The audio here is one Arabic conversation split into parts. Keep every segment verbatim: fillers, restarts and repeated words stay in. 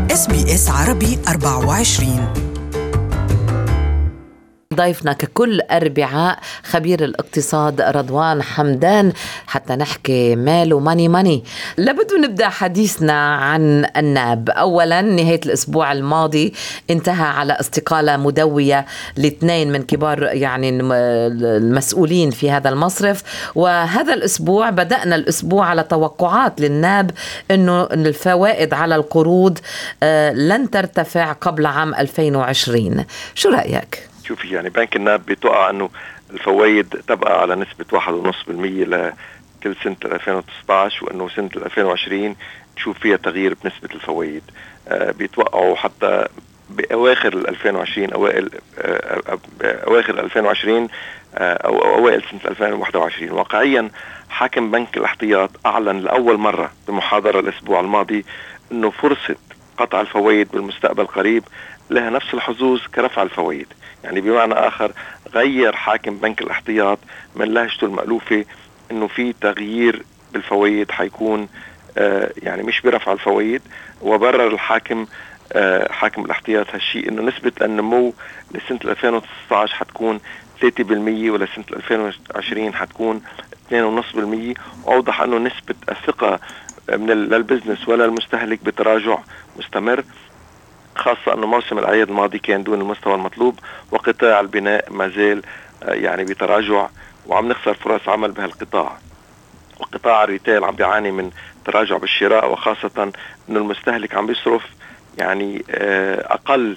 إس بي إس عربي أربعة وعشرين. ضيفنا ككل أربعاء خبير الاقتصاد رضوان حمدان حتى نحكي مال وماني ماني. لابد نبدأ حديثنا عن الناب. أولا، نهاية الأسبوع الماضي انتهى على استقالة مدوية لاثنين من كبار يعني المسؤولين في هذا المصرف، وهذا الأسبوع بدأنا الأسبوع على توقعات للناب أنه الفوائد على القروض لن ترتفع قبل عام ألفين وعشرين. شو رأيك؟ شوفي، يعني بنك الناب بيتوقع انه الفوائد تبقى على نسبة واحد ونص بالمية لكل سنة ألفين وتسعة عشر، وانه سنة ألفين وعشرين نشوف فيها تغيير بنسبة الفوائد. آه بيتوقعوا حتى بأواخر ألفين وعشرين أوائل آه أواخر ألفين وعشرين آه أو أوائل سنة ألفين وواحد وعشرين. واقعيا حاكم بنك الاحتياط أعلن لأول مرة بمحاضرة الأسبوع الماضي انه فرصة قطع الفوائد بالمستقبل قريب لها نفس الحظوظ كرفع الفوائد. يعني بمعنى آخر غير حاكم بنك الاحتياط من لهجته المألوفة انه في تغيير بالفوائد حيكون آه يعني مش برفع الفوائد، وبرر الحاكم آه حاكم الاحتياط هالشيء انه نسبة النمو لسنة ألفين وتسعة عشر حتكون ثلاثة بالمية ولسنة ألفين وعشرين حتكون اثنين فاصلة خمسة بالمية. وأوضح انه نسبة الثقة من للبزنس ولا المستهلك بتراجع مستمر، خاصة أنه موسم الأعياد الماضي كان دون المستوى المطلوب، وقطاع البناء ما زال يعني بتراجع وعم نخسر فرص عمل بهالقطاع. وقطاع الريتيل عم بيعاني من تراجع بالشراء، وخاصة أنه المستهلك عم بيصرف يعني أقل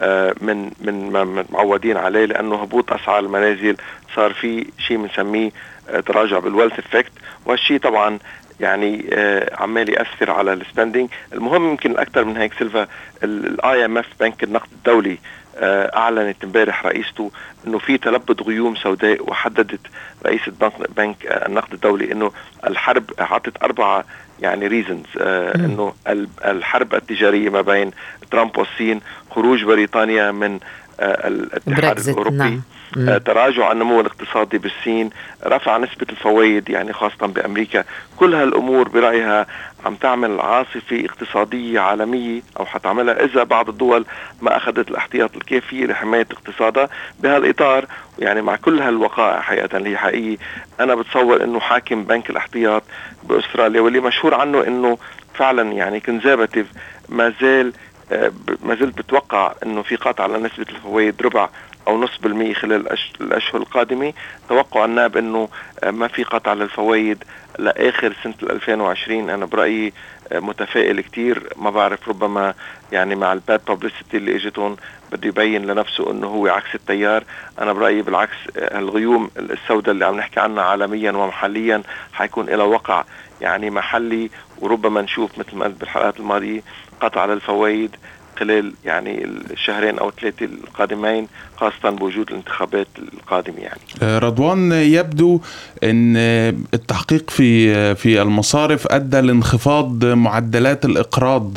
من من ما معودين عليه، لأنه هبوط أسعار المنازل صار في شيء بنسميه تراجع بالويلث افكت، وهالشيء طبعا يعني آه عمال يأثر على السبندينج. المهم يمكن الأكثر من هيك سيلفا، الاي ام اف بنك النقد الدولي آه أعلنت امبارح رئيسته إنه في تلبد غيوم سوداء، وحددت رئيسة بنك, بنك آه النقد الدولي إنه الحرب عطت أربعة يعني ريزنز آه إنه الحرب التجارية ما بين ترامب والصين، خروج بريطانيا من آه الاتحاد الأوروبي، نعم. آه، تراجع النمو الاقتصادي بالصين، رفع نسبة الفوائد يعني خاصة بأمريكا. كل هالأمور برأيها عم تعمل عاصفة اقتصادية عالمية، أو حتعملها إذا بعض الدول ما أخذت الاحتياط الكافي لحماية اقتصادها. بهالإطار يعني مع كل هالوقائع حقيقة اللي هي حقيقية، أنا بتصور أنه حاكم بنك الاحتياط بأستراليا، واللي مشهور عنه أنه فعلا يعني كونزرفاتيف، ما زال آه ما زلت بتوقع أنه في قطع على نسبة الفوائد ربع أو نص بالمية خلال الأشهر القادمة. توقع الناب أنه ما في قطع للفوائد لآخر سنة ألفين وعشرين. أنا برأيي متفائل كتير، ما بعرف، ربما يعني مع الباد بابليستي اللي اجتون بده يبين لنفسه أنه هو عكس التيار. أنا برأيي بالعكس، الغيوم السوداء اللي عم نحكي عنها عالميا ومحليا حيكون إلى وقع يعني محلي، وربما نشوف مثل ما قلت بالحلقات الماضية قطع للفوائد خلال يعني الشهرين أو ثلاثة القادمين، خاصة بوجود الانتخابات القادمة. يعني رضوان، يبدو أن التحقيق في في المصارف أدى لانخفاض معدلات الإقراض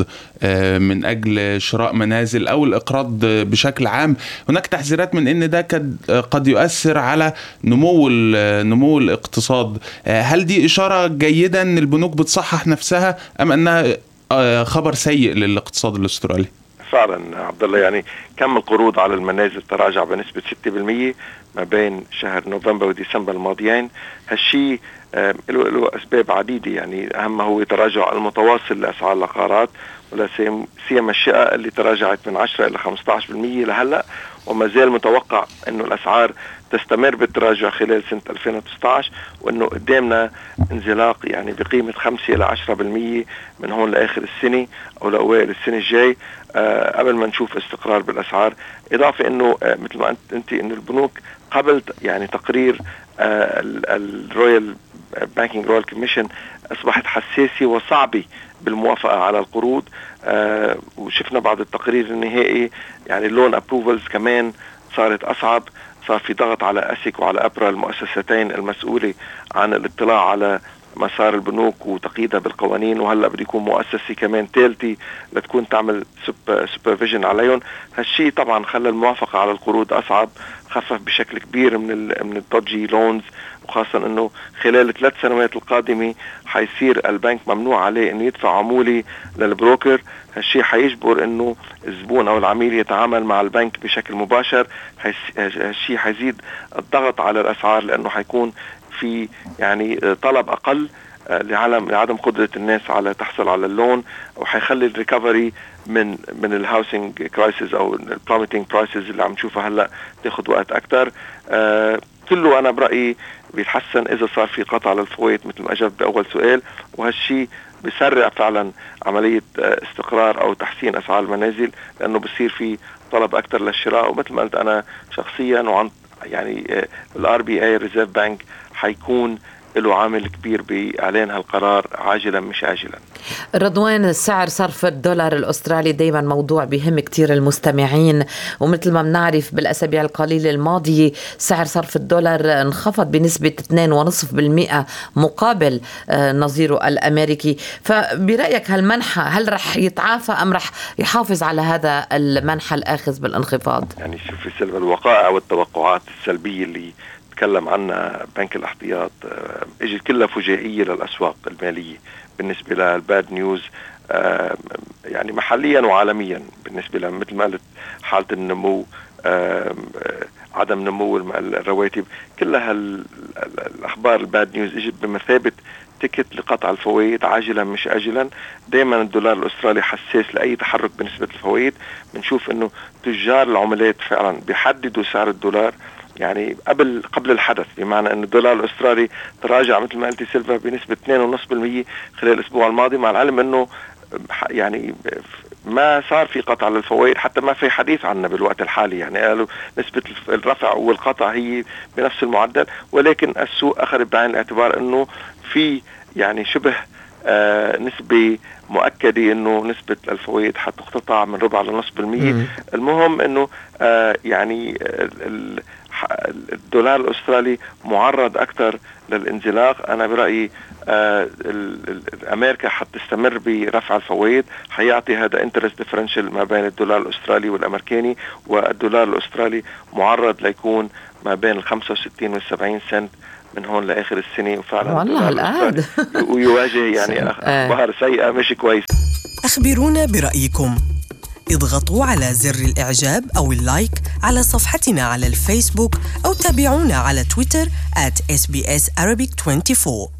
من أجل شراء منازل أو الإقراض بشكل عام. هناك تحذيرات من أن ده قد يؤثر على نمو نمو الاقتصاد. هل دي إشارة جيدة أن البنوك بتصحح نفسها، أم أنها خبر سيء للاقتصاد الأسترالي؟ فعلا عبد الله، يعني كم القروض على المنازل تراجع بنسبة ستة بالمية ما بين شهر نوفمبر وديسمبر الماضيين. هالشيء آه له أسباب عديدة، يعني أهمها هو تراجع المتواصل لأسعار العقارات، ولا سيما الشقق اللي تراجعت من عشرة إلى خمسة عشر بالمية لهلأ، وما زال متوقع أنه الأسعار تستمر بالتراجع خلال سنة ألفين وتسعة عشر، وأنه قدامنا انزلاق يعني بقيمة خمسة إلى عشرة بالمية من هون لآخر السنة أو لأوائل السنة الجاي، آه قبل ما نشوف استقرار بالأسعار. إضافة أنه آه مثل ما أنت أن البنوك قبل يعني تقرير آه الرويال بانكينج رويال كوميشن أصبحت حساسة وصعبة بالموافقة على القروض، آه وشفنا بعد التقرير النهائي يعني اللون أبروفلز كمان صارت أصعب. صار في ضغط على أسيك وعلى أبرا، المؤسستين المسؤولة عن الاطلاع على مسار البنوك وتقييدها بالقوانين، وهلأ بده يكون مؤسسة كمان ثالثة لتكون تعمل سوبرفيجن عليهم. هالشيء طبعا خلى الموافقة على القروض أصعب، خفف بشكل كبير من ال من الدوجي لونز، وخاصة أنه خلال ثلاث سنوات القادمة حيصير البنك ممنوع عليه أنه يدفع عمولة للبروكر. هالشيء حيجبر أنه الزبون أو العميل يتعامل مع البنك بشكل مباشر. هالشيء حيزيد الضغط على الأسعار لأنه حيكون في يعني طلب أقل لعدم قدرة الناس على تحصل على اللون، وحيخلي الريكفري من من الهاوسنج كرايسيس او البلوميتنج برايسز اللي عم نشوفها هلا تاخذ وقت اكثر. آه كله انا برايي بيتحسن اذا صار في قطع للفوائد مثل ما اجبت باول سؤال، وهالشيء بيسرع فعلا عمليه استقرار او تحسين اسعار المنازل، لانه بصير في طلب اكثر للشراء. ومثل ما قلت انا شخصيا وعن يعني الار بي اي ريزيرف بانك حيكون له عامل كبير بإعلان هالقرار عاجلا مش آجلا. رضوان، سعر صرف الدولار الأسترالي دايما موضوع بيهم كتير المستمعين، ومثل ما بنعرف بالأسابيع القليلة الماضية سعر صرف الدولار انخفض بنسبة اثنين فاصلة خمسة بالمئة مقابل نظيره الأمريكي. فبرأيك هالمنحة هل رح يتعافى أم رح يحافظ على هذا المنحة الآخذ بالانخفاض؟ يعني شوفي سلب الوقائع والتوقعات السلبية اللي تكلم عنها بنك الاحتياط اجت كلها فجائية للأسواق المالية بالنسبة للباد نيوز، يعني محليا وعالميا. بالنسبة لها مثل ما قلت حالة النمو، عدم نمو الرواتب، كلها الأخبار الباد نيوز اجت بمثابة تكت لقطع الفوائد عاجلا مش آجلا. دائما الدولار الأسترالي حساس لأي تحرك بنسبة الفوائد. بنشوف انه تجار العملات فعلا بيحددوا سعر الدولار يعني قبل قبل الحدث، بمعنى أن الدولار الأسترالي تراجع مثل ما قلتي سيلفا بنسبة اثنين فاصلة خمسة بالمئة خلال الأسبوع الماضي، مع العلم أنه يعني ما صار في قطع للفوائد، حتى ما في حديث عنه بالوقت الحالي. يعني قالوا نسبة الرفع والقطع هي بنفس المعدل، ولكن السوق أخذ بعين الاعتبار أنه في يعني شبه آه نسبة مؤكدة أنه نسبة الفوائد حتقتطع من ربع لنصف بالمية. المهم أنه آه يعني ال الدولار الأسترالي معرض أكثر للانزلاق. أنا برأيي آه أمريكا حتستمر برفع الفوائد، حيعطي هذا انترست ديفرنشل ما بين الدولار الأسترالي والأمريكاني، والدولار الأسترالي معرض ليكون ما بين الخمسة وستين والسبعين سنت من هون لآخر السنة. وفعلا والله الآن ويواجه يعني أخبار سيئة مش كويس. أخبرونا برأيكم، اضغطوا على زر الإعجاب أو اللايك على صفحتنا على الفيسبوك، أو تابعونا على تويتر آت إس بي إس Arabic أربعة وعشرين.